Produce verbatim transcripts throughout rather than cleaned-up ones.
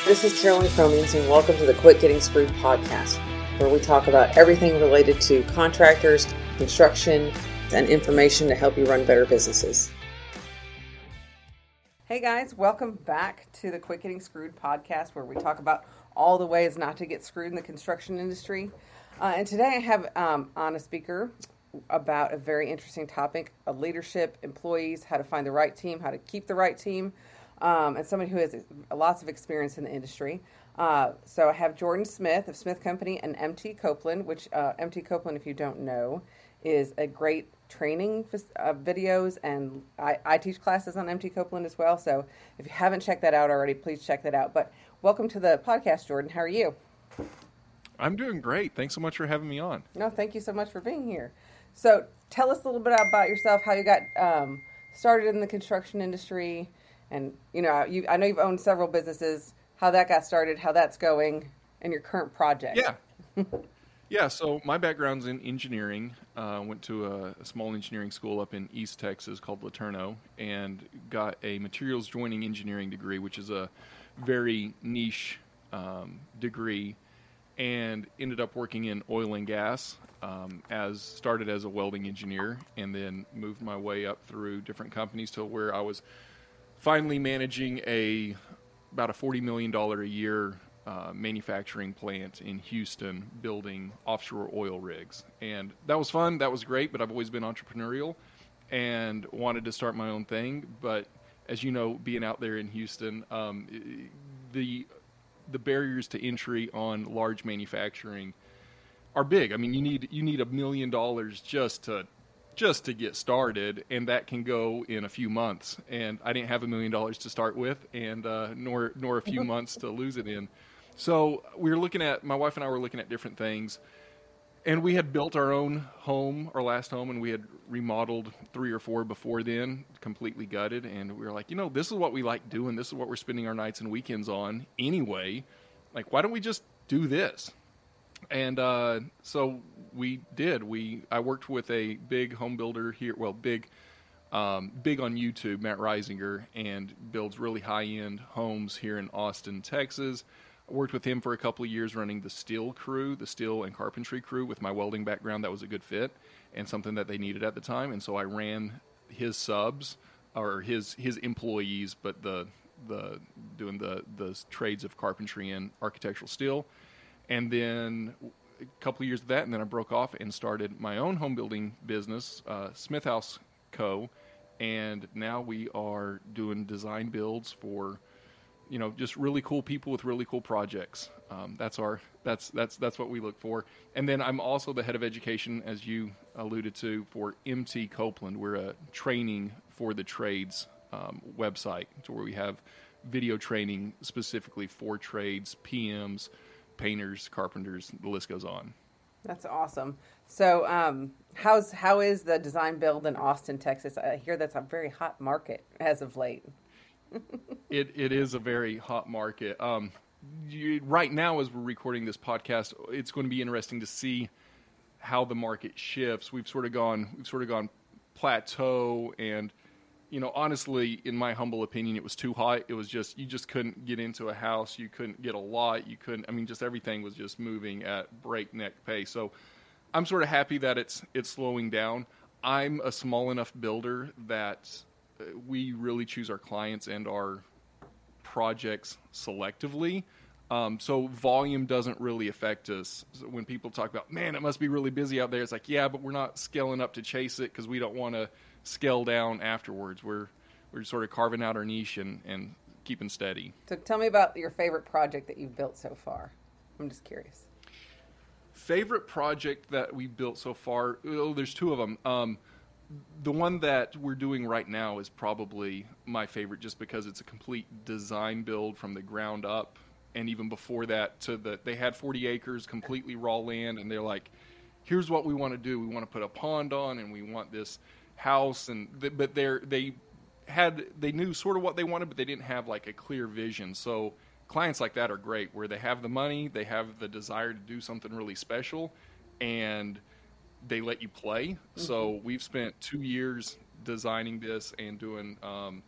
This is Carolyn Cromeans, and welcome to the Quit Getting Screwed podcast, where we talk about everything related to contractors, construction, and information to help you run better businesses. Hey guys, welcome back to the Quit Getting Screwed podcast, where we talk about all the ways not to get screwed in the construction industry. Uh, and today I have um, on a speaker about a very interesting topic of leadership, employees, how to find the right team, how to keep the right team. Um, and somebody who has lots of experience in the industry. Uh, so I have Jordan Smith of Smith Company and M T Copeland, which uh, M T Copeland, if you don't know, is a great training uh, videos, and I, I teach classes on M T Copeland as well. So if you haven't checked that out already, please check that out. But welcome to the podcast, Jordan. How are you? I'm doing great. Thanks so much for having me on. No, thank you so much for being here. So tell us a little bit about yourself, how you got um, started in the construction industry. And, you know, you, I know you've owned several businesses, how that got started, how that's going, and your current project. Yeah. yeah, so my background's in engineering. I uh, went to a, a small engineering school up in East Texas called Laterno and got a materials joining engineering degree, which is a very niche um, degree, and ended up working in oil and gas. Um, as started as a welding engineer and then moved my way up through different companies to where I was finally managing a about a forty million dollars a year uh, manufacturing plant in Houston, building offshore oil rigs. And that was fun. That was great. But I've always been entrepreneurial and wanted to start my own thing. But as you know, being out there in Houston, um, the the barriers to entry on large manufacturing are big. I mean, you need you need a million dollars just to just to get started, and that can go in a few months. And I didn't have a million dollars to start with, and uh, nor nor a few months to lose it in. So we were looking at, my wife and I were looking at different things, and we had built our own home, our last home, and we had remodeled three or four before then, completely gutted. And we were like, you know, this is what we like doing. This is what we're spending our nights and weekends on anyway. Like, why don't we just do this? And uh, so we did. We I worked with a big home builder here. Well, big, um, big on YouTube, Matt Reisinger, and builds really high-end homes here in Austin, Texas. I worked with him for a couple of years running the steel crew, the steel and carpentry crew. With my welding background, that was a good fit and something that they needed at the time. And so I ran his subs or his his employees, but the the doing the the trades of carpentry and architectural steel. And then a couple of years of that, and then I broke off and started my own home building business, uh, Smith House Co. And now we are doing design builds for, you know, just really cool people with really cool projects. Um, that's our that's that's that's what we look for. And then I'm also the head of education, as you alluded to, for M T Copeland. We're a training for the trades um, website, to where we have video training specifically for trades, P Ms, painters, carpenters, the list goes on. That's awesome. So um, how's how is the design build in Austin, Texas? I hear that's a very hot market as of late. it It is a very hot market. Um, you, right now, as we're recording this podcast, it's going to be interesting to see how the market shifts. We've sort of gone, we've sort of gone plateau, and you know, honestly, in my humble opinion, it was too hot. It was just, you just couldn't get into a house. You couldn't get a lot. You couldn't, I mean, just everything was just moving at breakneck pace. So I'm sort of happy that it's it's slowing down. I'm a small enough builder that we really choose our clients and our projects selectively. Um, so volume doesn't really affect us. So when people talk about, man, it must be really busy out there, it's like, yeah, but we're not scaling up to chase it because we don't want to scale down afterwards. We're we're sort of carving out our niche and, and keeping steady. So tell me about your favorite project that you've built so far. I'm just curious. Favorite project that we built so far? Oh, there's two of them. Um, the one that we're doing right now is probably my favorite, just because it's a complete design build from the ground up. And even before that, to the they had forty acres, completely raw land, and they're like, here's what we want to do. We want to put a pond on, and we want this house, and th- but they're they had they knew sort of what they wanted, but they didn't have like a clear vision. So clients like that are great, where they have the money, they have the desire to do something really special, and they let you play. Mm-hmm. So we've spent two years designing this and doing um,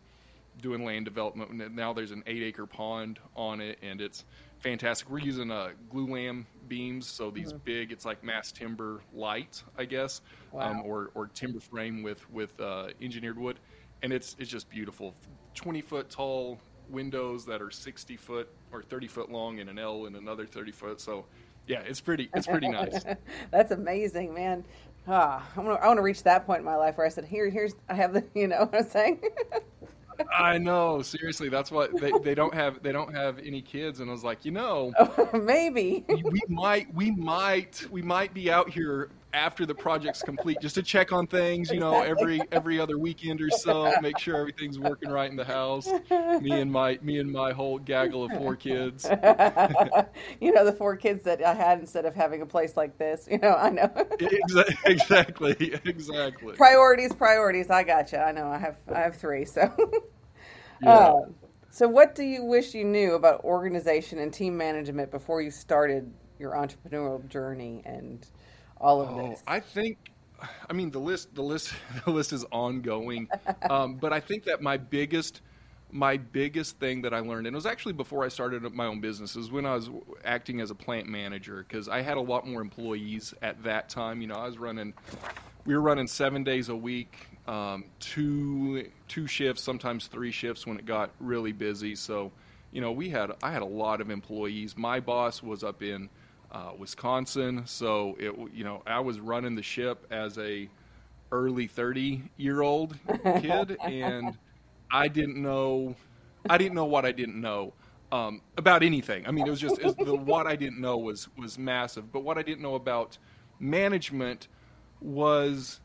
doing land development. Now there's an eight acre pond on it, and it's fantastic. We're using uh, glue lam beams, so these mm-hmm. big, it's like mass timber light, I guess, wow. um, or or timber frame with with uh, engineered wood, and it's it's just beautiful. twenty foot tall windows that are sixty foot or thirty foot long, and an L and another thirty foot. So yeah, it's pretty it's pretty nice. That's amazing, man. Ah, I want to I want to reach that point in my life where I said, here here's I have the, you know what I'm saying. I know, seriously. That's what they, they don't have. They don't have any kids, and I was like, you know, oh, maybe we might, we might, we might be out here after the project's complete, just to check on things. You know, every every other weekend or so, make sure everything's working right in the house. Me and my me and my whole gaggle of four kids. You know, the four kids that I had instead of having a place like this. You know, I know. Exactly, exactly. Priorities, priorities. I gotcha. I know. I have I have three. So. Yeah. Uh, so what do you wish you knew about organization and team management before you started your entrepreneurial journey and all of oh, this? I think, I mean, the list, the list, the list is ongoing. um, but I think that my biggest, my biggest thing that I learned, and it was actually before I started my own business, is when I was acting as a plant manager, because I had a lot more employees at that time. You know, I was running, we were running seven days a week. Um, two two shifts, sometimes three shifts when it got really busy. So, you know, we had I had a lot of employees. My boss was up in uh, Wisconsin, so it you know I was running the ship as a early thirty year old kid, and I didn't know I didn't know what I didn't know um, about anything. I mean, it was just it was the what I didn't know was was massive. But what I didn't know about management was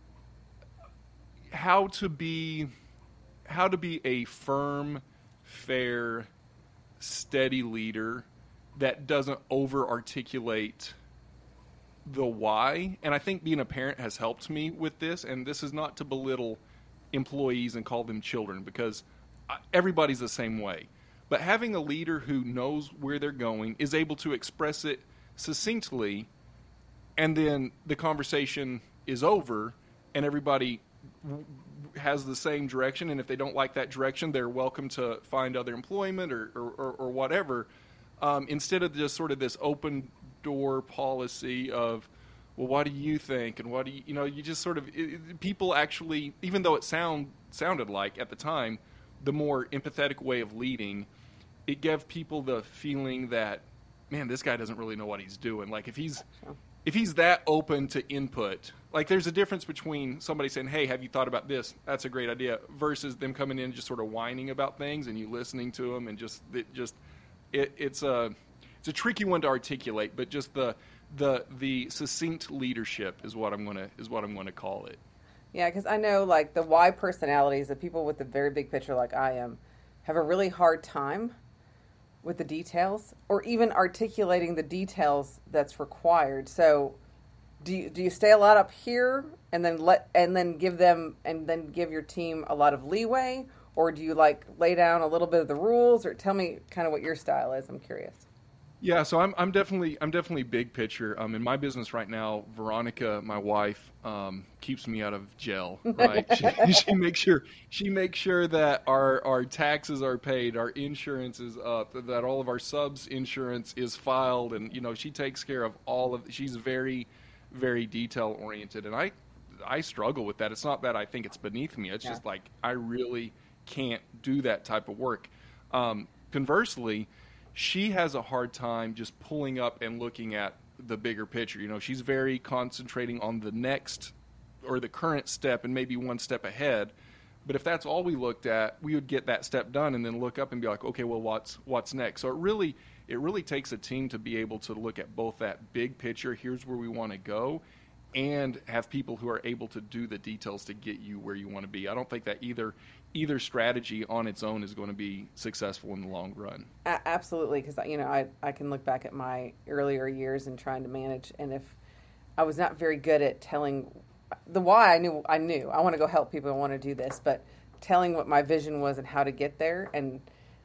how to be how to be a firm, fair, steady leader that doesn't over articulate the why. And I think being a parent has helped me with this, and this is not to belittle employees and call them children, because everybody's the same way. But having a leader who knows where they're going, is able to express it succinctly, and then the conversation is over and everybody has the same direction, and if they don't like that direction, they're welcome to find other employment or or, or, or whatever, um, instead of just sort of this open door policy of, well, what do you think, and what do you, you know, you just sort of, it, people actually, even though it sound sounded like at the time, the more empathetic way of leading, it gave people the feeling that, man, this guy doesn't really know what he's doing. Like, if he's if he's that open to input, like, there's a difference between somebody saying, hey, have you thought about this? That's a great idea, versus them coming in and just sort of whining about things and you listening to them, and just it just it, it's a it's a tricky one to articulate, but just the the the succinct leadership is what I'm gonna is what I'm gonna call it. Yeah, because I know, like, the why personalities, the people with the very big picture like I am, have a really hard time with the details, or even articulating the details that's required. So do you, do you stay a lot up here and then let and then give them and then give your team a lot of leeway, or do you, like, lay down a little bit of the rules? Or tell me kind of what your style is. I'm curious. Yeah, so I'm I'm definitely I'm definitely big picture. Um, in my business right now, Veronica, my wife, um, keeps me out of jail. Right, she, she makes sure she makes sure that our our taxes are paid, our insurance is up, that all of our subs insurance is filed, and you know she takes care of all of. She's very, very detail oriented, and I I struggle with that. It's not that I think it's beneath me. It's yeah. just like I really can't do that type of work. Um, conversely, she has a hard time just pulling up and looking at the bigger picture. You know, she's very concentrating on the next or the current step and maybe one step ahead. But if that's all we looked at, we would get that step done and then look up and be like, okay, well, what's what's next? So it really it really takes a team to be able to look at both that big picture, here's where we want to go, and have people who are able to do the details to get you where you want to be. I don't think that either either strategy on its own is going to be successful in the long run. A- absolutely, because you know I, I can look back at my earlier years and trying to manage, and if I was not very good at telling the why, I knew I knew I want to go help people, I want to do this, but telling what my vision was and how to get there, and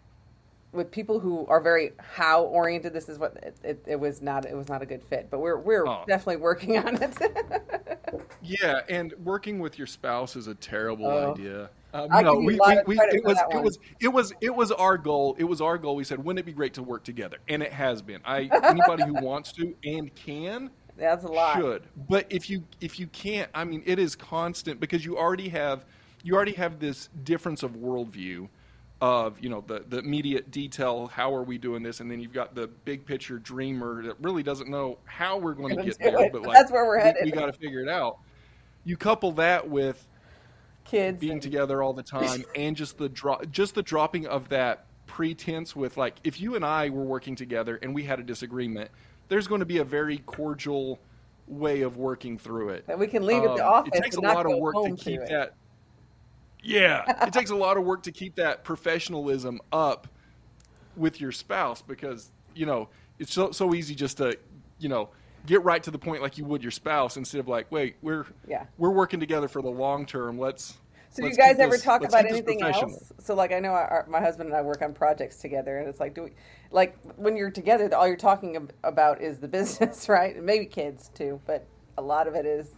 with people who are very how oriented, this is what it, it, it was not it was not a good fit. But we're we're oh. definitely working on it. Yeah, and working with your spouse is a terrible oh. idea. Um, I no, give you we, a lot we, of we credit it for was that it one. was it was it was our goal. It was our goal. We said, wouldn't it be great to work together? And it has been. I anybody who wants to and can That's a lot. should. But if you if you can't, I mean, it is constant because you already have you already have this difference of worldview of, you know, the the immediate detail. How are we doing this? And then you've got the big picture dreamer that really doesn't know how we're going to Gonna get do there, it. but like That's where we're we, headed. we got to figure it out. You couple that with Kids being and- together all the time and just the dro- just the dropping of that pretense with, like, if you and I were working together and we had a disagreement, there's going to be a very cordial way of working through it. that we can leave at the Um, office it takes a and not lot go of work to home keep it. that. Yeah, it takes a lot of work to keep that professionalism up with your spouse because, you know, it's so so easy just to, you know, get right to the point like you would your spouse instead of like, wait, we're Yeah. we're working together for the long term. Let's So let's you guys keep ever this- talk let's about keep this anything professional. else? So like I know our, my husband and I work on projects together, and it's like, do we, like when you're together, all you're talking ab- about is the business, right? And maybe kids too, but a lot of it is.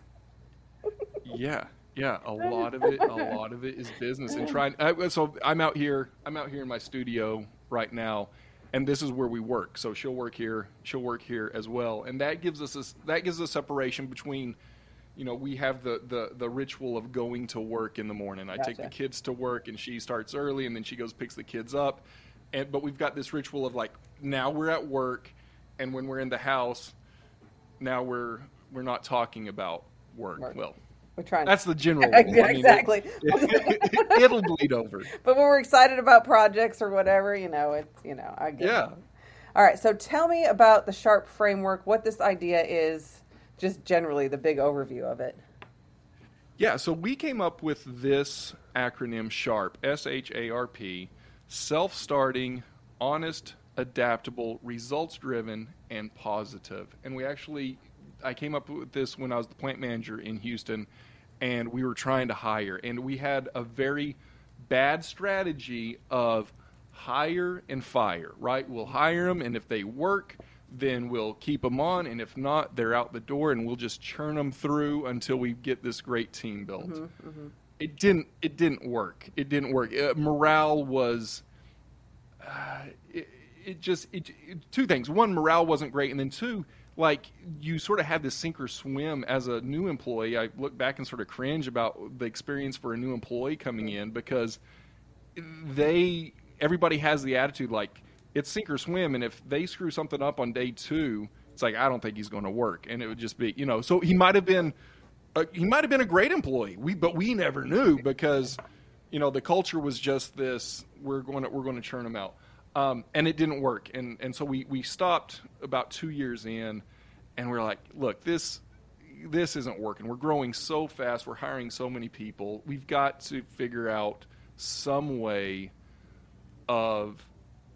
Yeah, yeah, a lot of it, a lot of it is business and trying. I, so I'm out here, I'm out here in my studio right now, and this is where we work. So she'll work here, she'll work here as well, and that gives us a, that gives us separation between, you know, we have the, the the ritual of going to work in the morning. I take the Gotcha. kids to work, and she starts early, and then she goes picks the kids up, and but we've got this ritual of like now we're at work, and when we're in the house, now we're we're not talking about work. Work. Well. We're trying. That's the general Yeah, rule. I mean, exactly. It, it'll bleed over. But when we're excited about projects or whatever, you know, it's, you know, I get Yeah. it. All right. So tell me about the SHARP framework, what this idea is, just generally the big overview of it. Yeah, so we came up with this acronym SHARP, S H A R P, self-starting, honest, adaptable, results-driven, and positive. And we actually, I came up with this when I was the plant manager in Houston, and we were trying to hire. And we had a very bad strategy of hire and fire, right? We'll hire them, and if they work, then we'll keep them on, and if not, they're out the door, and we'll just churn them through until we get this great team built. Mm-hmm, mm-hmm. It didn't. It didn't work. It didn't work. Uh, morale was. Uh, it, it just it, it, two things. One, morale wasn't great, and then two, like you sort of had this sink or swim as a new employee. I look back and sort of cringe about the experience for a new employee coming in because they everybody has the attitude like it's sink or swim, and if they screw something up on day two, it's like I don't think he's going to work, and it would just be, you know. So he might have been, uh, he might have been a great employee. We, but we never knew because, you know, the culture was just this. We're going to we're going to churn him out, um, and it didn't work, and and so we we stopped about two years in, and we're like, look, this this isn't working. We're growing so fast. We're hiring so many people. We've got to figure out some way of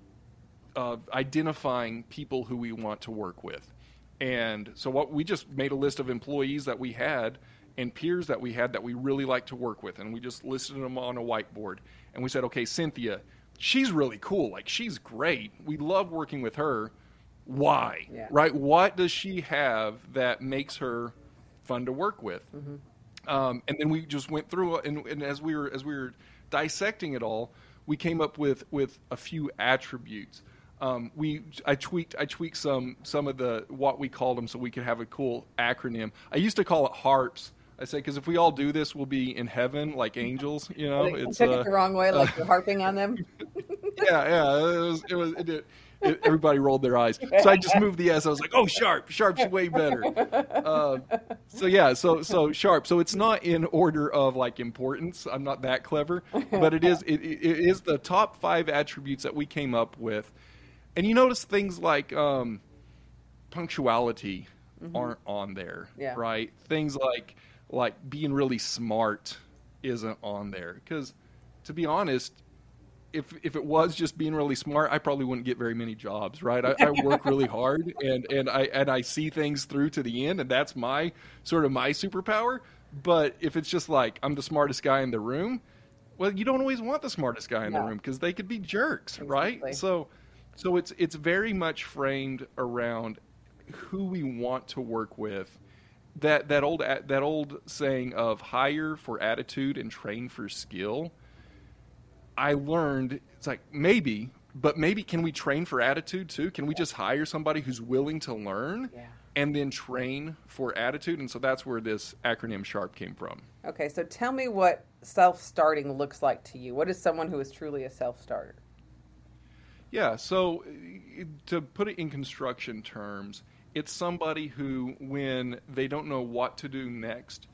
of identifying people who we want to work with. And so what we just made a list of employees that we had and peers that we had that we really like to work with, and we just listed them on a whiteboard. And we said, okay, Cynthia, she's really cool. Like, she's great. We love working with her. Why? Yeah. Right? What does she have that makes her fun to work with? Mm-hmm. Um, and then we just went through, and, and as we were as we were dissecting it all, we came up with, with a few attributes. Um, we I tweaked I tweaked some some of the what we called them so we could have a cool acronym. I used to call it HARPS. I say because if we all do this, we'll be in heaven like angels. You know, I it's took uh, it the wrong way, like you're harping on them. yeah, yeah. It was it was it, did- it, everybody rolled their eyes. So I just moved the S. I was like, oh, sharp, sharp's way better. Uh, so yeah, so so sharp. So it's not in order of like importance. I'm not that clever, but it is it, it is the top five attributes that we came up with. And you notice things like um, punctuality mm-hmm. aren't on there, yeah. right? Things like like being really smart isn't on there because, to be honest, if if it was just being really smart, I probably wouldn't get very many jobs, right? I, I work really hard and, and I and I see things through to the end, and that's my sort of my superpower. But if it's just like I'm the smartest guy in the room, well, you don't always want the smartest guy in no. the room because they could be jerks, exactly. right? So. So it's it's very much framed around who we want to work with. That that old that old saying of hire for attitude and train for skill I learned, it's like, maybe, but maybe can we train for attitude too? Can we just hire somebody who's willing to learn Yeah. and then train for attitude? And so that's where this acronym SHARP came from. Okay, so tell me what self-starting looks like to you. What is someone who is truly a self-starter? Yeah, so uh, to put it in construction terms, it's somebody who, when they don't know what to do next,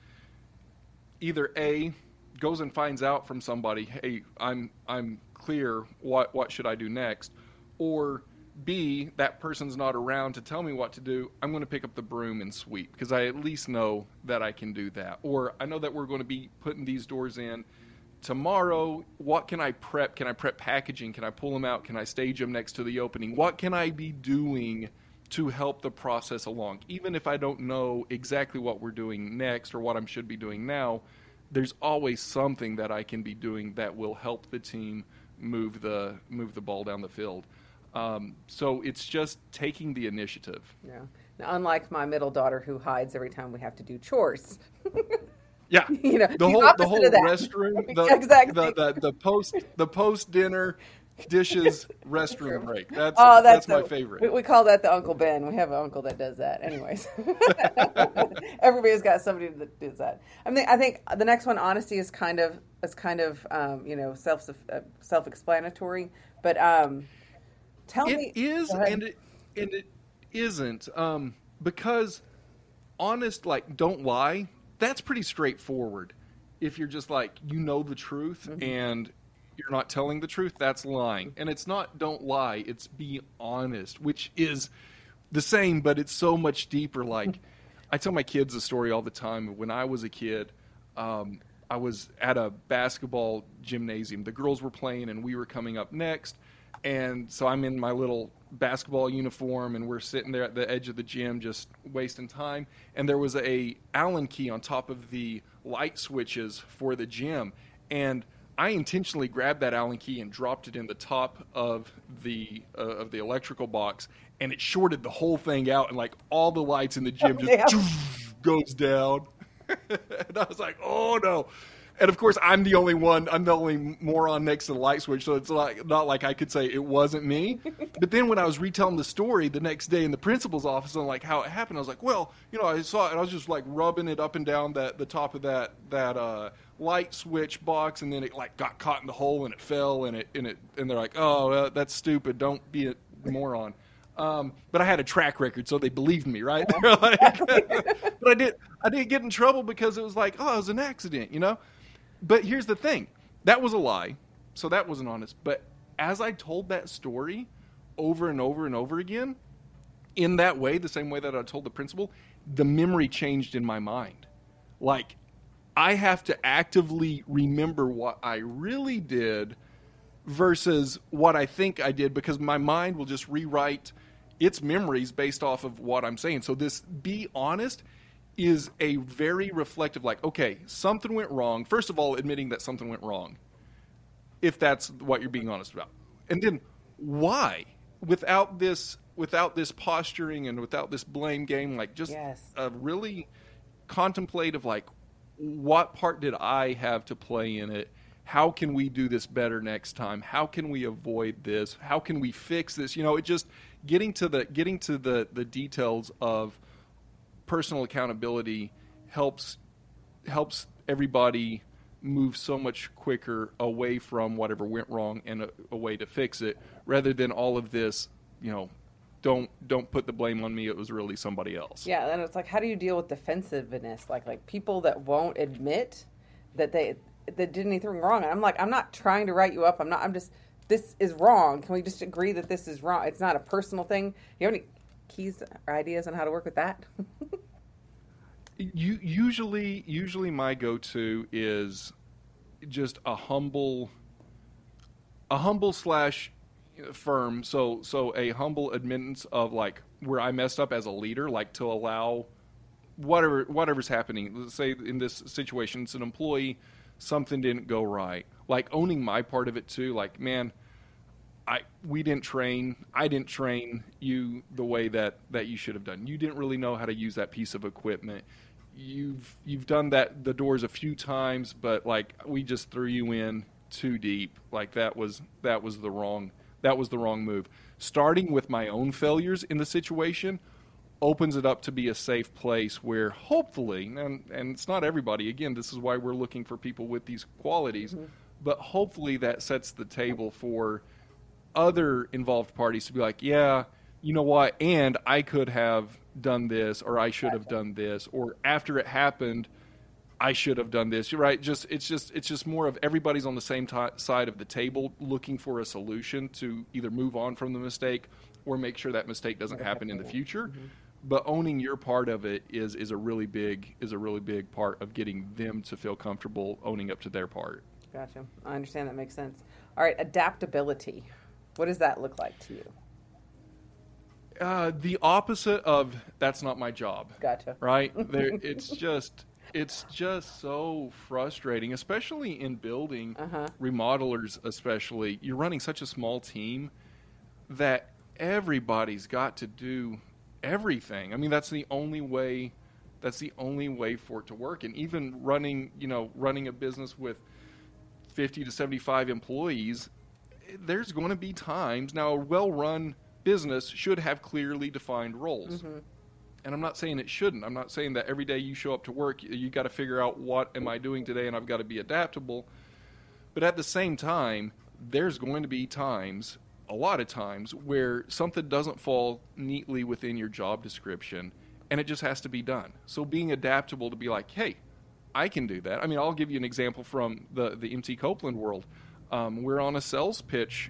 either A, goes and finds out from somebody, hey, I'm I'm clear, what what should I do next? Or B, that person's not around to tell me what to do, I'm going to pick up the broom and sweep, because I at least know that I can do that. Or I know that we're going to be putting these doors in tomorrow. What can I prep? Can I prep packaging? Can I pull them out? Can I stage them next to the opening? What can I be doing to help the process along? Even if I don't know exactly what we're doing next or what I should be doing now, there's always something that I can be doing that will help the team move the move the ball down the field. Um, so it's just taking the initiative. Yeah. Now, unlike my middle daughter who hides every time we have to do chores. Yeah, you know, the whole the whole restroom, the, exactly. the, the the post the post dinner dishes restroom break. That's oh, that's, that's my a, favorite. We, we call that the Uncle Ben. We have an uncle that does that. Anyways, everybody's got somebody that does that. I mean, I think the next one, honesty, is kind of is kind of um, you know self uh, self explanatory. But um, tell it me, it is and it and it isn't um, because honest, like, don't lie. That's pretty straightforward. If you're just like, you know the truth mm-hmm. and you're not telling the truth, that's lying. And it's not don't lie, it's be honest, which is the same, but it's so much deeper. Like, I tell my kids a story all the time. When I was a kid, um, I was at a basketball gymnasium. The girls were playing and we were coming up next. And so I'm in my little basketball uniform and we're sitting there at the edge of the gym just wasting time. And there was a Allen key on top of the light switches for the gym. And I intentionally grabbed that Allen key and dropped it in the top of the uh, of the electrical box, and it shorted the whole thing out, and like all the lights in the gym oh, just yeah. goes down. And I was like, oh no. And of course, I'm the only one. I'm the only moron next to the light switch, so it's like not like I could say it wasn't me. But then when I was retelling the story the next day in the principal's office on like how it happened, I was like, well, you know, I saw it, and I was just like rubbing it up and down that the top of that that uh, light switch box, and then it like got caught in the hole and it fell, and it and it and they're like, oh, uh, that's stupid. Don't be a moron. Um, but I had a track record, so they believed me, right? They're like, but I did I didn't get in trouble because it was like, oh, it was an accident, you know. But here's the thing. That was a lie, so that wasn't honest. But as I told that story over and over and over again, in that way, the same way that I told the principal, the memory changed in my mind. Like, I have to actively remember what I really did versus what I think I did, because my mind will just rewrite its memories based off of what I'm saying. So this be honest is a very reflective, like, okay, something went wrong. First of all, admitting that something went wrong, if that's what you're being honest about. And then why? Without this without this posturing and without this blame game, like just yes. a really contemplative, like, what part did I have to play in it? How can we do this better next time? How can we avoid this? How can we fix this? You know, it just getting to the getting to the, the details of personal accountability helps helps everybody move so much quicker away from whatever went wrong and a, a way to fix it, rather than all of this, you know, don't don't put the blame on me, it was really somebody else. Yeah, and it's like, how do you deal with defensiveness? Like like people that won't admit that they that did anything wrong. And I'm like, I'm not trying to write you up. I'm not I'm just this is wrong. Can we just agree that this is wrong? It's not a personal thing. You have any keys or ideas on how to work with that? You usually usually my go-to is just a humble a humble slash firm so so a humble admittance of like where I messed up as a leader, like to allow whatever whatever's happening. Let's say in this situation it's an employee, something didn't go right, like owning my part of it too. Like, man, I we didn't train I didn't train you the way that, that you should have done. You didn't really know how to use that piece of equipment. You've you've done that the doors a few times, but like we just threw you in too deep. Like that was that was the wrong that was the wrong move. Starting with my own failures in the situation opens it up to be a safe place where hopefully, and, and it's not everybody, again, this is why we're looking for people with these qualities, mm-hmm. but hopefully that sets the table for other involved parties to be like, yeah, you know what, and I could have done this, or I should have done this, or after it happened, I should have done this. You're right. Just it's just it's just more of everybody's on the same t- side of the table looking for a solution to either move on from the mistake or make sure that mistake doesn't happen in the future. Mm-hmm. But owning your part of it is is a really big is a really big part of getting them to feel comfortable owning up to their part. Gotcha. I understand. That makes sense. All right, adaptability. What does that look like to you? Uh, the opposite of that's not my job. Gotcha. Right? There, it's just it's just so frustrating, especially in building, uh-huh. remodelers especially. You're running such a small team that everybody's got to do everything. I mean, that's the only way. That's the only way for it to work. And even running, you know, running a business with fifty to seventy-five employees, there's going to be times. Now, a well-run business should have clearly defined roles. Mm-hmm. And I'm not saying it shouldn't. I'm not saying that every day you show up to work, you got to figure out what am I doing today, and I've got to be adaptable. But at the same time, there's going to be times, a lot of times, where something doesn't fall neatly within your job description, and it just has to be done. So being adaptable to be like, hey, I can do that. I mean, I'll give you an example from the, the M T Copeland world. Um, we're on a sales pitch,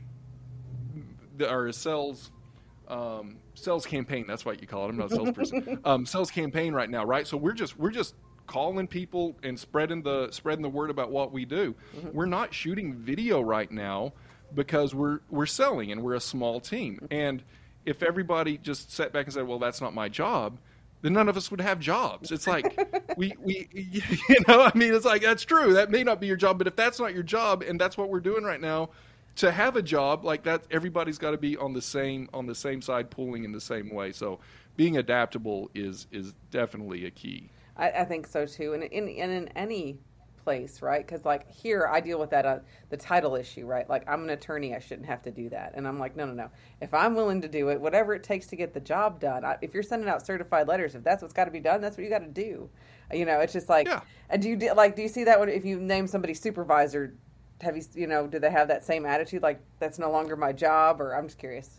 or a sales um, sales campaign. That's what you call it. I'm not a salesperson. um, sales campaign right now, right? So we're just we're just calling people and spreading the spreading the word about what we do. Mm-hmm. We're not shooting video right now because we're we're selling and we're a small team. And if everybody just sat back and said, "Well, that's not my job," then none of us would have jobs. It's like we we you know, I mean, it's like that's true. That may not be your job, but if that's not your job and that's what we're doing right now, to have a job like that, everybody's got to be on the same on the same side, pulling in the same way. So being adaptable is is definitely a key. I, I think so too, and in and in any place, right? Because like here, I deal with that uh, the title issue, right? Like I'm an attorney, I shouldn't have to do that, and I'm like, no, no, no. If I'm willing to do it, whatever it takes to get the job done. I, if you're sending out certified letters, if that's what's got to be done, that's what you got to do. You know, it's just like, yeah. And do you like do you see that when if you name somebody supervisor? Have you, you know, do they have that same attitude? Like, that's no longer my job, or I'm just curious.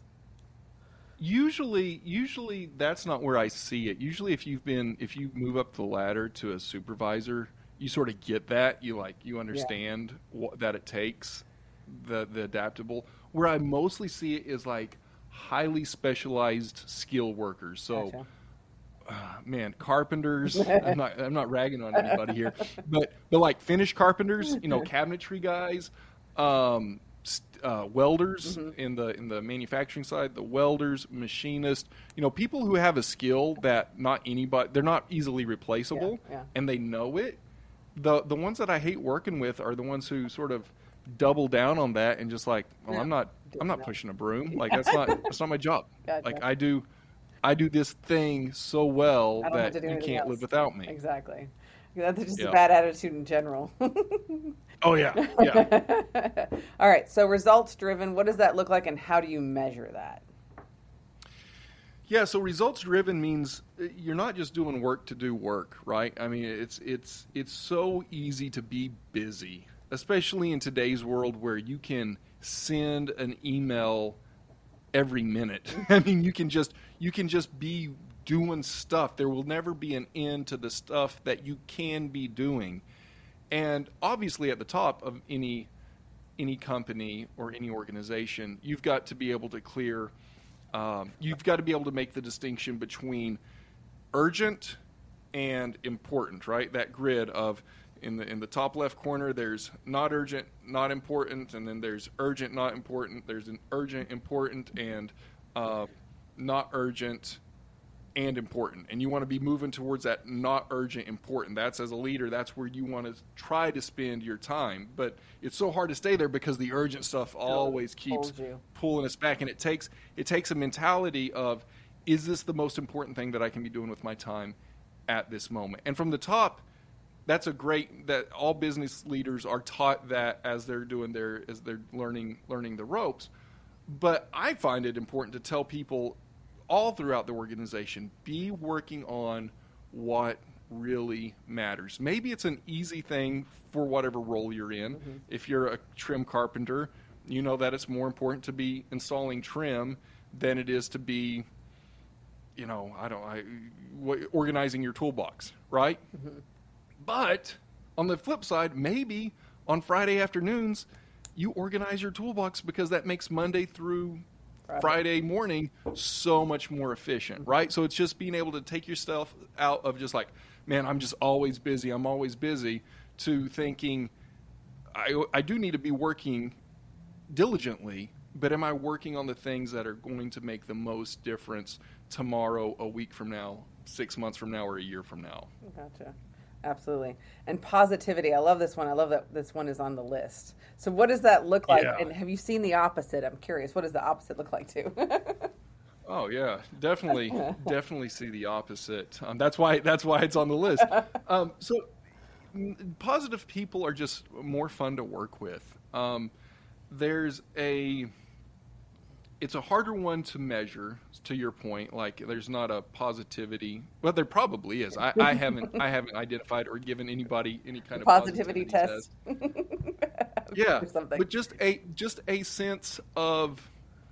Usually, usually that's not where I see it. Usually if you've been, if you move up the ladder to a supervisor, you sort of get that. You like, you understand yeah. what, that it takes, the, the adaptable. Where I mostly see it is like highly specialized skill workers. So, gotcha. Uh, man, carpenters. I'm not. I'm not ragging on anybody here, but but like finish carpenters, you know, cabinetry guys, um, uh, welders mm-hmm. in the in the manufacturing side, the welders, machinists. You know, people who have a skill that not anybody. They're not easily replaceable, yeah, yeah. and they know it. The the ones that I hate working with are the ones who sort of double down on that and just like, well, no, I'm not. I'm not pushing a broom. Like that's not. That's not my job. Gotcha. Like I do. I do this thing so well that you can't else. live without me. Exactly. That's just yeah. a bad attitude in general. Oh, yeah. Yeah. All right. So results driven, what does that look like and how do you measure that? Yeah. So results driven means you're not just doing work to do work, right? I mean, it's, it's, it's so easy to be busy, especially in today's world where you can send an email every minute. I mean, you can just you can just be doing stuff. There will never be an end to the stuff that you can be doing. And obviously at the top of any any company or any organization, you've got to be able to clear um, you've got to be able to make the distinction between urgent and important, right? That grid of In the in the top left corner, there's not urgent, not important, and then there's urgent, not important. There's an urgent, important, and uh, not urgent and important. And you want to be moving towards that not urgent, important. That's, as a leader, that's where you want to try to spend your time. But it's so hard to stay there because the urgent stuff always keeps pulling us back. And it takes it takes a mentality of, is this the most important thing that I can be doing with my time at this moment? And from the top, that's a great, that all business leaders are taught that as they're doing their, as they're learning, learning the ropes. But I find it important to tell people all throughout the organization, be working on what really matters. Maybe it's an easy thing for whatever role you're in. Mm-hmm. If you're a trim carpenter, you know that it's more important to be installing trim than it is to be, you know, I don't, I, organizing your toolbox, right? Mm-hmm. But on the flip side, maybe on Friday afternoons, you organize your toolbox because that makes Monday through Friday, Friday morning so much more efficient, mm-hmm. right? So it's just being able to take your stuff out of just like, man, I'm just always busy, I'm always busy, to thinking, I, I do need to be working diligently, but am I working on the things that are going to make the most difference tomorrow, a week from now, six months from now, or a year from now? Gotcha. Absolutely. And positivity. I love this one. I love that this one is on the list. So what does that look like? Yeah. And have you seen the opposite? I'm curious. What does the opposite look like too? Oh yeah, definitely, definitely see the opposite. Um, that's why that's why it's on the list. Um, so positive people are just more fun to work with. Um, there's a, it's a harder one to measure. To your point, like there's not a positivity. Well, there probably is. I, I haven't I haven't identified or given anybody any kind of positivity, positivity test. test. Yeah, but just a just a sense of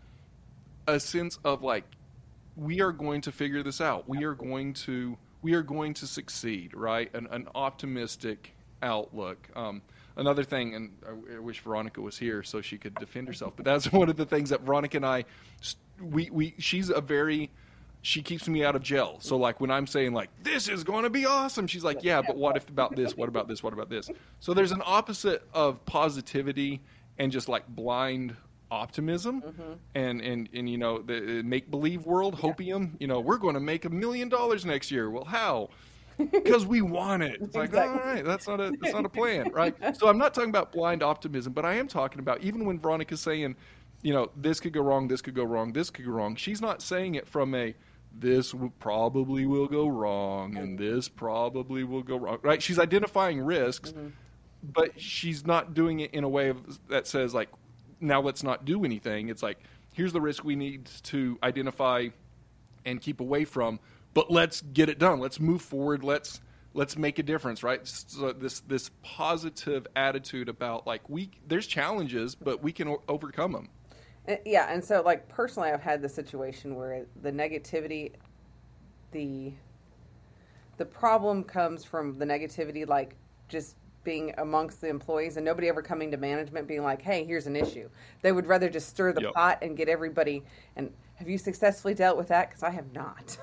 a sense of like, we are going to figure this out. We are going to we are going to succeed, right? An, an optimistic outlook. Um, another thing, and I, I wish Veronica was here so she could defend herself, but that's one of the things that Veronica and I, we we she's a very, she keeps me out of jail. So like when I'm saying like, this is going to be awesome, she's like, yeah, but what if about this? What about this? What about this? So there's an opposite of positivity and just like blind optimism, mm-hmm. and, and, and, you know, the make-believe world, yeah. hopium, you know, we're going to make a million dollars next year. Well, how? Because we want it. It's like, exactly. all right, that's not a, that's not a plan, right? So I'm not talking about blind optimism, but I am talking about, even when Veronica's saying, you know, this could go wrong, this could go wrong, this could go wrong, she's not saying it from a, this will, probably will go wrong, and this probably will go wrong, right? She's identifying risks, mm-hmm. but she's not doing it in a way of, that says like, now let's not do anything. It's like, here's the risk we need to identify and keep away from, but let's get it done. Let's move forward. Let's let's make a difference, right? So this this positive attitude about like, we there's challenges, but we can o- overcome them. Yeah, and so like personally, I've had the situation where the negativity, the the problem comes from the negativity, like just being amongst the employees and nobody ever coming to management being like, hey, here's an issue. They would rather just stir the yep. pot and get everybody. And have you successfully dealt with that? Because I have not.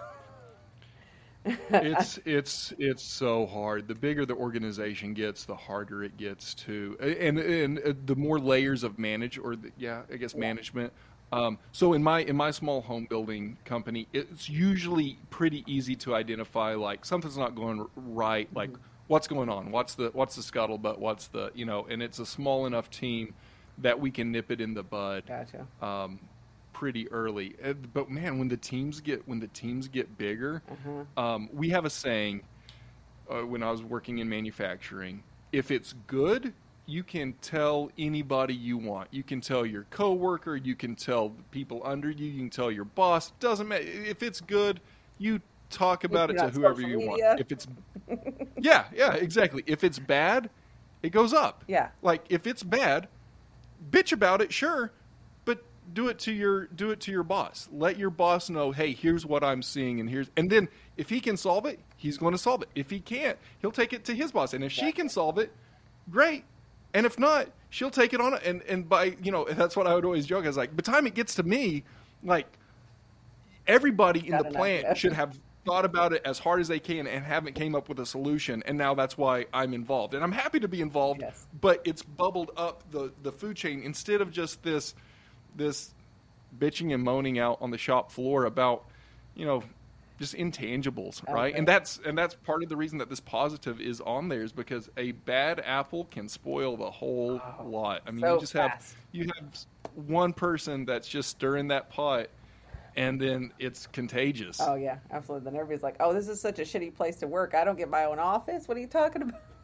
it's it's it's so hard. The bigger the organization gets, the harder it gets to, and and the more layers of manage or the, yeah, I guess yeah. management. Um, so in my in my small home building company, it's usually pretty easy to identify like something's not going right, like. Mm-hmm. What's going on? What's the what's the scuttlebutt? What's the, you know? And it's a small enough team that we can nip it in the bud. Gotcha. Um, pretty early. But man, when the teams get when the teams get bigger, uh-huh. um, we have a saying. Uh, when I was working in manufacturing, if it's good, you can tell anybody you want. You can tell your coworker. You can tell the people under you. You can tell your boss. Doesn't matter if it's good. You talk about it to whoever you media. want. If it's yeah, yeah, exactly. If it's bad, it goes up. Yeah. Like if it's bad, bitch about it, sure, but do it to your do it to your boss. Let your boss know, hey, here's what I'm seeing, and here's and then if he can solve it, he's going to solve it. If he can't, he'll take it to his boss, and if exactly. she can solve it, great. And if not, she'll take it on it. And and by you know that's what I would always joke. I was like, by the time it gets to me, like everybody in the plant idea. should have thought about it as hard as they can and haven't came up with a solution, and now that's why I'm involved. And I'm happy to be involved, yes. but it's bubbled up the, the food chain instead of just this this bitching and moaning out on the shop floor about, you know, just intangibles, okay. right? And that's and that's part of the reason that this positive is on there is because a bad apple can spoil the whole oh, lot. I mean, so you just fast. have you have one person that's just stirring that pot, and then it's contagious. Oh, yeah, absolutely. Then everybody's like, oh, this is such a shitty place to work. I don't get my own office. What are you talking about?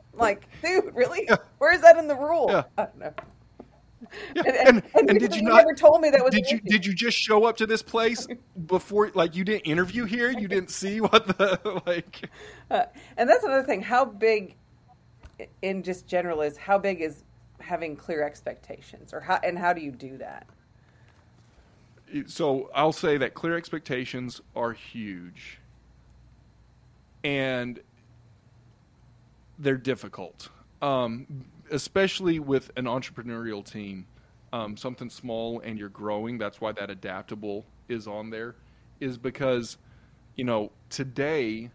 Like, dude, really? Yeah. Where is that in the rule? Yeah. I don't know. Yeah. And, and, And, and, and you did you you not? never told me that was Did an you issue. did you just show up to this place before? Like you didn't interview here. You didn't see what the like. Uh, and that's another thing. How big, in just general, is how big is having clear expectations, or how and how do you do that? So I'll say that clear expectations are huge, and they're difficult, um, especially with an entrepreneurial team. Um, something small and you're growing. That's why that adaptable is on there, is because, you know, today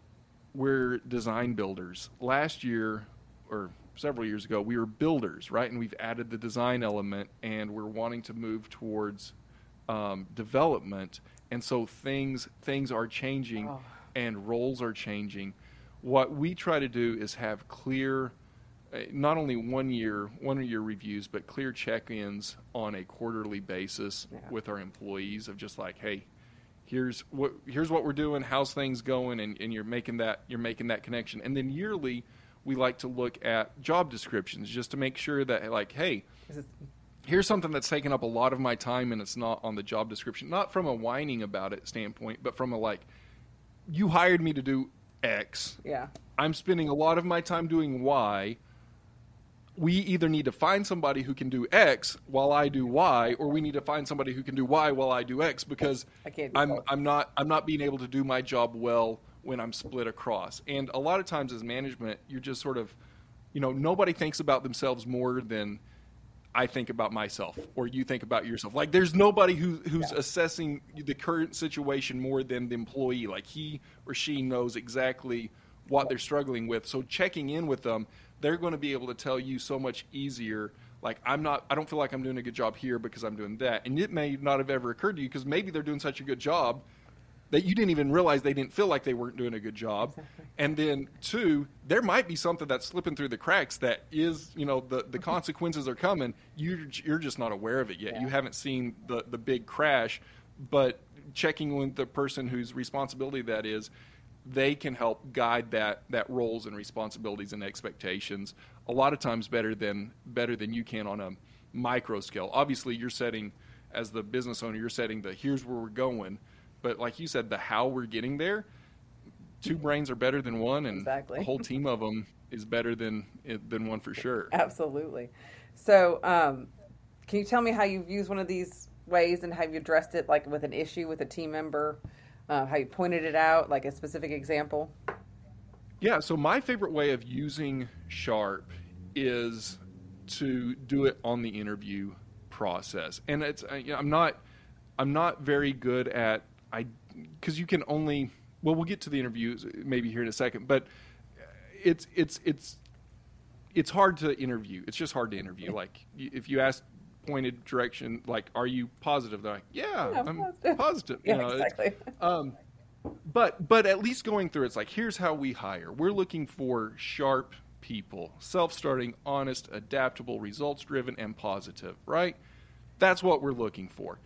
we're design builders. Last year or several years ago, we were builders, right? And we've added the design element, and we're wanting to move towards um, development. And so things things are changing, Oh. and roles are changing. What we try to do is have clear, uh, not only one year one year reviews, but clear check-ins on a quarterly basis Yeah. with our employees of just like, hey, here's what here's what we're doing, how's things going, and, and you're making that you're making that connection. And then yearly, we like to look at job descriptions just to make sure that, like, hey, Is it- here's something that's taken up a lot of my time and it's not on the job description. Not from a whining about it standpoint, but from a like, you hired me to do X. yeah. I'm spending a lot of my time doing Y. We either need to find somebody who can do X while I do Y, or we need to find somebody who can do Y while I do X, because I can't do I'm both. I'm not I'm not being able to do my job well when I'm split across. And a lot of times as management, you're just sort of, you know, nobody thinks about themselves more than I think about myself, or you think about yourself. Like, there's nobody who, who's Yeah. assessing the current situation more than the employee. Like, he or she knows exactly what they're struggling with. So checking in with them, they're going to be able to tell you so much easier. Like, I'm not, I don't feel like I'm doing a good job here because I'm doing that. And it may not have ever occurred to you because maybe they're doing such a good job that you didn't even realize they didn't feel like they weren't doing a good job. Exactly. And then, two, there might be something that's slipping through the cracks that is, you know, the, the consequences are coming. You're, you're just not aware of it yet. Yeah. You haven't seen the, the big crash, but checking with the person whose responsibility that is, they can help guide that, that roles and responsibilities and expectations a lot of times better than better than you can on a micro scale. Obviously, you're setting, as the business owner, you're setting the here's where we're going. But like you said, the how we're getting there, two brains are better than one, and Exactly. a whole team of them is better than than one for sure. Absolutely. So, um, can you tell me how you've used one of these ways and how you addressed it, like with an issue with a team member, uh, how you pointed it out, like a specific example? Yeah, so my favorite way of using Sharp is to do it on the interview process. And it's uh, you know, I'm not I'm not very good at I because you can only well we'll get to the interviews maybe here in a second, but it's it's it's it's hard to interview. It's just hard to interview. Like y- if you ask pointed direction, like, are you positive? They're like, yeah, Yeah, I'm positive. positive. Yeah, You know, it's- exactly. um, but but at least going through, it's like, here's how we hire. We're looking for sharp people, self-starting, honest, adaptable, results-driven, and positive, right? That's what we're looking for.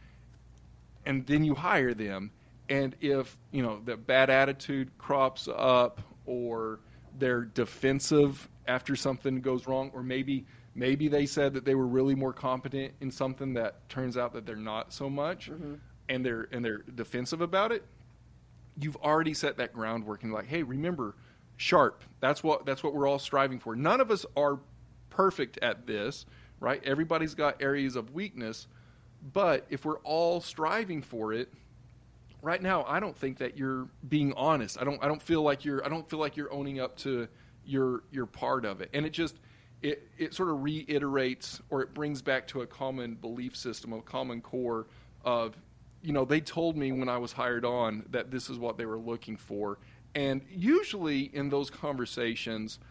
And then you hire them, and if, you know, the bad attitude crops up, or they're defensive after something goes wrong, or maybe maybe they said that they were really more competent in something that turns out that they're not so much, Mm-hmm. and they're and they're defensive about it, you've already set that groundwork and like, hey, remember, sharp. That's what that's what we're all striving for. None of us are perfect at this, right? Everybody's got areas of weakness, but if we're all striving for it, right now, I don't think that you're being honest. I don't I don't feel like you're I don't feel like you're owning up to your your part of it. And it just it it sort of reiterates, or it brings back to a common belief system, a common core of, you know, they told me when I was hired on that this is what they were looking for. And usually in those conversations,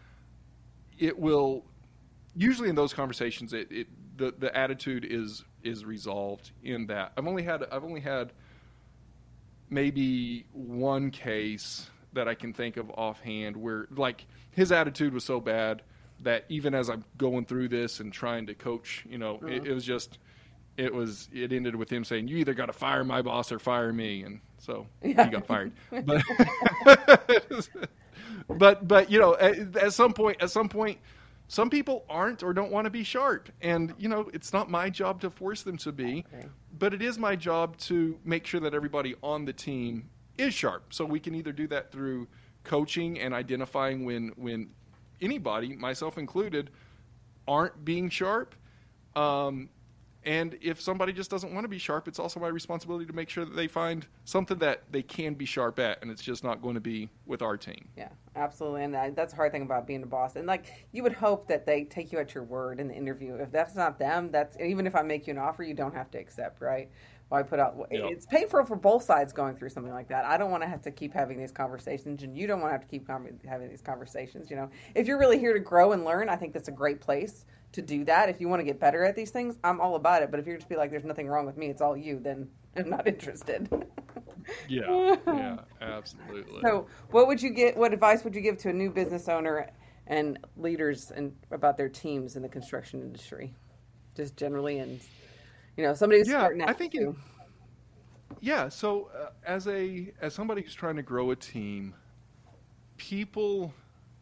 it will usually in those conversations it, it the, the attitude is is resolved in that. I've only had I've only had maybe one case that I can think of offhand where, like, his attitude was so bad that even as I'm going through this and trying to coach, you know, it, it was just, it was, it ended with him saying, you either got to fire my boss or fire me. And so Yeah. he got fired. But, but but you know, at, at some point, at some point, some people aren't or don't want to be sharp, and you know, it's not my job to force them to be, Okay. but it is my job to make sure that everybody on the team is sharp. So we can either do that through coaching and identifying when when anybody, myself included, aren't being sharp. Um, and if somebody just doesn't want to be sharp, it's also my responsibility to make sure that they find something that they can be sharp at, and it's just not going to be with our team. Yeah, absolutely. And that, that's the hard thing about being a boss. And like, you would hope that they take you at your word in the interview. If that's not them, that's, even if I make you an offer, you don't have to accept, right? Well, I put out, Yep. it's painful for both sides going through something like that. I don't want to have to keep having these conversations, and you don't want to have to keep com- having these conversations. You know, if you're really here to grow and learn, I think that's a great place to do that. If you want to get better at these things, I'm all about it. But if you're just be like, there's nothing wrong with me, it's all you, then I'm not interested. Yeah, yeah, absolutely. So, what would you get? What advice would you give to a new business owner and leaders and about their teams in the construction industry, just generally, and you know, somebody who's Yeah, starting out I think it- too. Yeah, so uh, as a as somebody who's trying to grow a team, people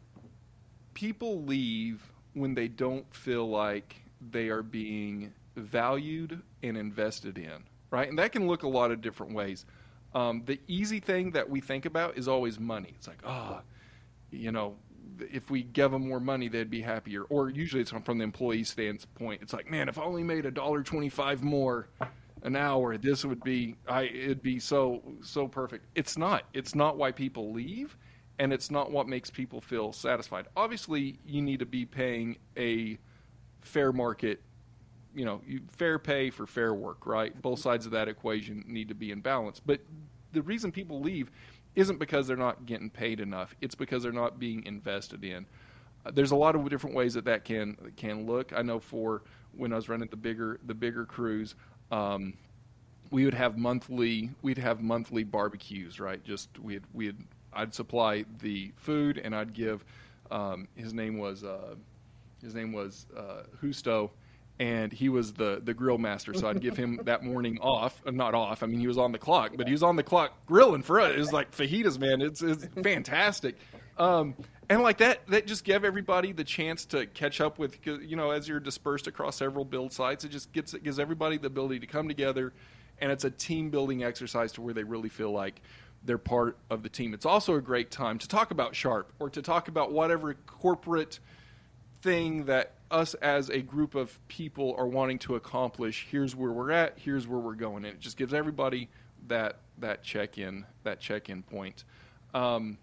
people leave when they don't feel like they are being valued and invested in, right? And that can look a lot of different ways. Um, the easy thing that we think about is always money. It's like, oh, you know, if we give them more money, they'd be happier. Or usually it's from the employee standpoint. It's like, man, if I only made a dollar twenty-five more an hour, this would be, I, it'd be so, so perfect. It's not. It's not why people leave, and it's not what makes people feel satisfied. Obviously, you need to be paying a fair market, you know, you, fair pay for fair work, right? Both sides of that equation need to be in balance. But the reason people leave isn't because they're not getting paid enough. It's because they're not being invested in. Uh, there's a lot of different ways that that can can look. I know for when I was running the bigger the bigger crews, um, we would have monthly we'd have monthly barbecues, right? Just we'd we'd I'd supply the food, and I'd give um, his name was uh, his name was uh, Husto. And he was the, the grill master, so I'd give him that morning off. Uh, not off, I mean, he was on the clock, but he was on the clock grilling for us. It was like fajitas, man. It's, it's fantastic. Um, and like that, that just gave everybody the chance to catch up with, you know, as you're dispersed across several build sites, it just gets, it gives everybody the ability to come together, and it's a team building exercise to where they really feel like they're part of the team. It's also a great time to talk about Sharp or to talk about whatever corporate thing that us as a group of people are wanting to accomplish. Here's where we're at, here's where we're going, and it just gives everybody that that check-in that check-in point. Um,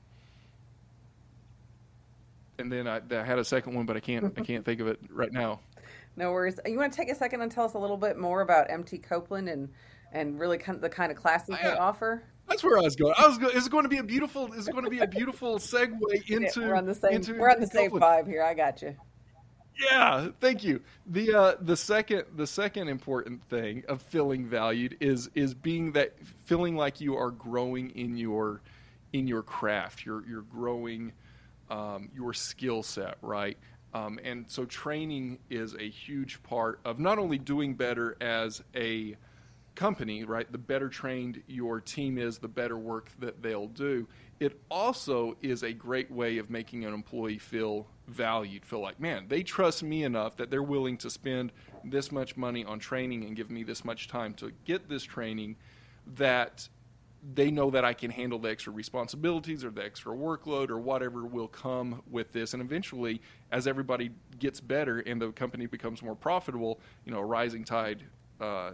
and then I, I had a second one, but I can't I can't think of it right now. No worries. You want to take a second and tell us a little bit more about M T Copeland and and really kind of the kind of classes they I- offer? That's where I was going. I was going. It's going to be a beautiful. It's going to be a beautiful segue into. Yeah, we're on the same. into We're on the same Copeland. vibe here. I got you. Yeah, thank you. The uh, the second the second important thing of feeling valued is is being that feeling like you are growing in your in your craft. You're you're growing um, your skill set, right? Um, and so training is a huge part of not only doing better as a company, right? The better trained your team is, the better work that they'll do. It also is a great way of making an employee feel valued, feel like, man, they trust me enough that they're willing to spend this much money on training and give me this much time to get this training, that they know that I can handle the extra responsibilities or the extra workload or whatever will come with this. And eventually, as everybody gets better and the company becomes more profitable, you know, a rising tide uh,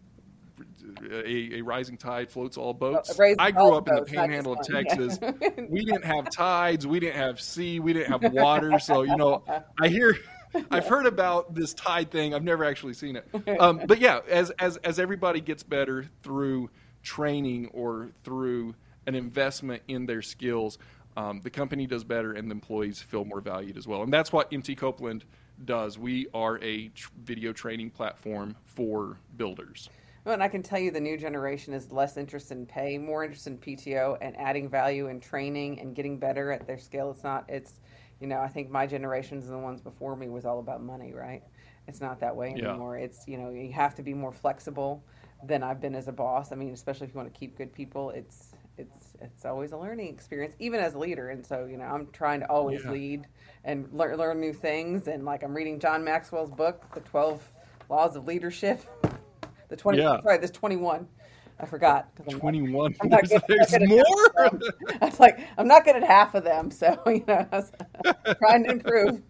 A, a rising tide floats all boats. Raising I grew all up in the boats, not panhandle of just one. Texas. Yeah. We didn't have tides. We didn't have sea. We didn't have water. So, you know, I hear, I've heard about this tide thing. I've never actually seen it. Um, but yeah, as, as, as everybody gets better through training or through an investment in their skills, um, the company does better and the employees feel more valued as well. And that's what M T Copeland does. We are a tr- video training platform for builders. Well, and I can tell you the new generation is less interested in pay, more interested in P T O and adding value and training and getting better at their skill. It's not, it's, you know, I think my generations and the ones before me was all about money, right? It's not that way Yeah. anymore. It's, you know, you have to be more flexible than I've been as a boss. I mean, especially if you want to keep good people, it's, it's it's always a learning experience, even as a leader. And so, you know, I'm trying to always Yeah. lead and learn learn new things. And like I'm reading John Maxwell's book, The twelve Laws of Leadership. The twenty. Yeah. Sorry, there's twenty-one. I forgot. 'cause I'm not- twenty-one. I'm not There's, good- I'm not there's good at more. half of them. I was like, I'm not good at half of them, so you know, I was trying to improve.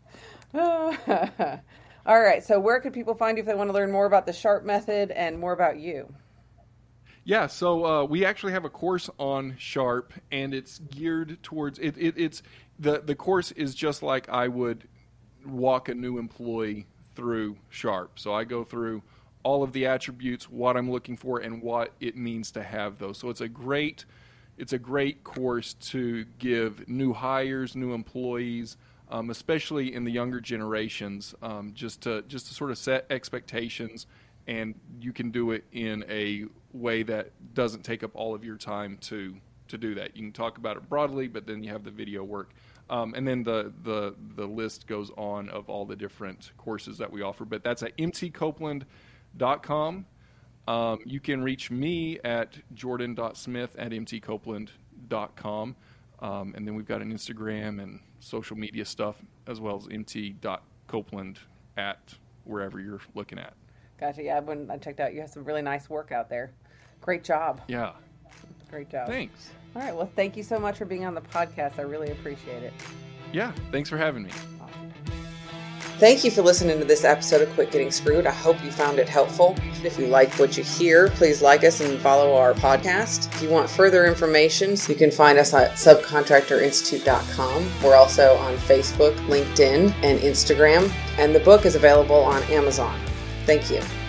All right. So, where could people find you if they want to learn more about the SHARP method and more about you? Yeah, so uh, we actually have a course on SHARP, and it's geared towards it, it. It's the the course is just like I would walk a new employee through SHARP. So I go through all of the attributes, what I'm looking for, and what it means to have those. So it's a great it's a great course to give new hires, new employees, um, especially in the younger generations, um, just to just to sort of set expectations. And you can do it in a way that doesn't take up all of your time to to do that. You can talk about it broadly, but then you have the video work. Um, and then the, the, the list goes on of all the different courses that we offer. But that's at m t copeland dot com. Um, you can reach me at jordan dot smith at m t copeland dot com. Um, and then we've got an Instagram and social media stuff, as well as m t dot copeland at wherever you're looking at. Gotcha. Yeah, when I checked out, you have some really nice work out there. Great job. Yeah. Great job. Thanks. All right. Well, thank you so much for being on the podcast. I really appreciate it. Yeah. Thanks for having me. Awesome. Thank you for listening to this episode of Quit Getting Screwed. I hope you found it helpful. If you like what you hear, please like us and follow our podcast. If you want further information, you can find us at subcontractor institute dot com. We're also on Facebook, LinkedIn, and Instagram. And the book is available on Amazon. Thank you.